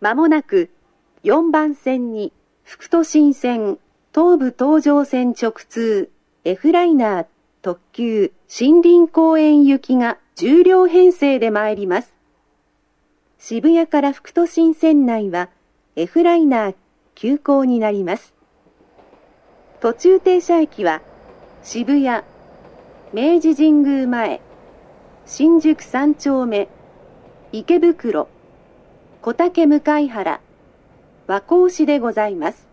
まもなく4番線に副都心線東武東上線直通 F ライナー特急森林公園行きが10両編成で参ります。渋谷から副都心線内は F ライナー急行になります。途中停車駅は渋谷、明治神宮前、新宿三丁目、池袋、小竹向原、和光市でございます。